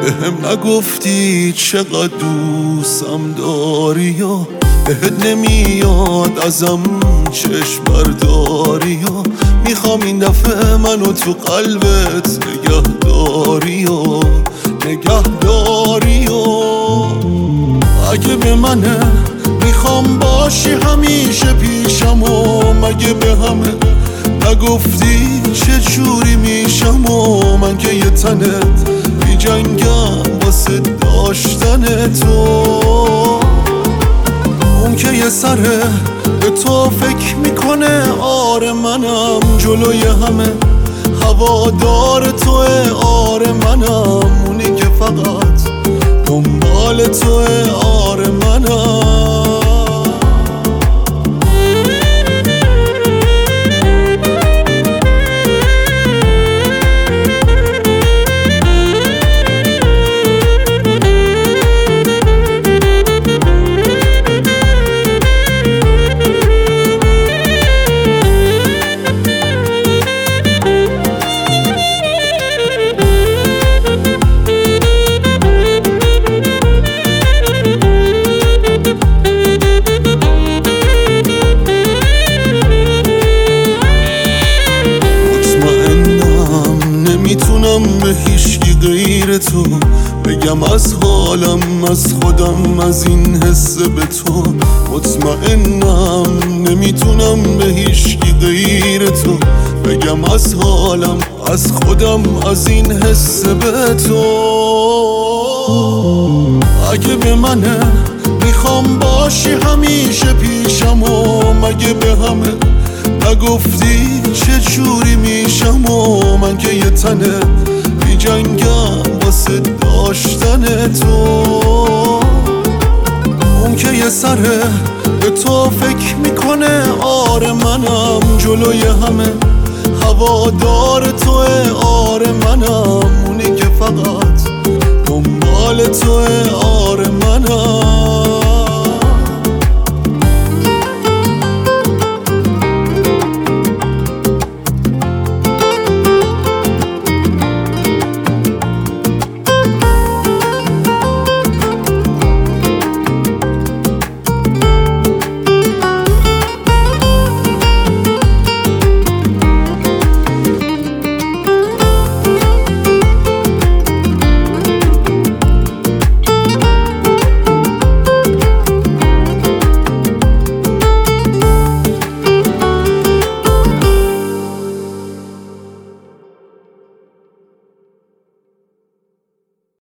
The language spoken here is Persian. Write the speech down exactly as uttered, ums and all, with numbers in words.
بهم نگفتی چقدر دوستم داری یا بهت نمیاد ازم چشم برداری یا میخوام این دفعه منو تو قلبت نگه داری یا نگه داری یا اگه به منه میخوام باشی همیشه پیشم و مگه به همه نگفتی چه جوری میشم و من که یه تنت بی جنگم واسه داشتن تو اون که یه سره به تو فکر میکنه آره منم جلوی همه هوادار توه آره منم اونی که فقط دنبال توه آره منم نمیتونم به هیچکی غیر تو بگم از حالم از خودم از این حس به تو مطمئنم نمیتونم به هیچکی غیر تو بگم از حالم از خودم از این حس به تو اگه به منه میخوام باشی همیشه پیشم و مگه به همه نگفتی چه جوری میشم و من که یه تنه بی جنگم واسه داشتن تو اون که یه سره به تو فکر میکنه آره منم جلوی همه هوادار توه